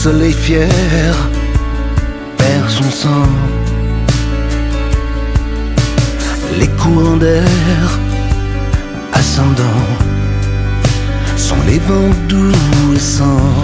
soleil fier perd son sang. Les courants d'air ascendants sont les vents doux et sans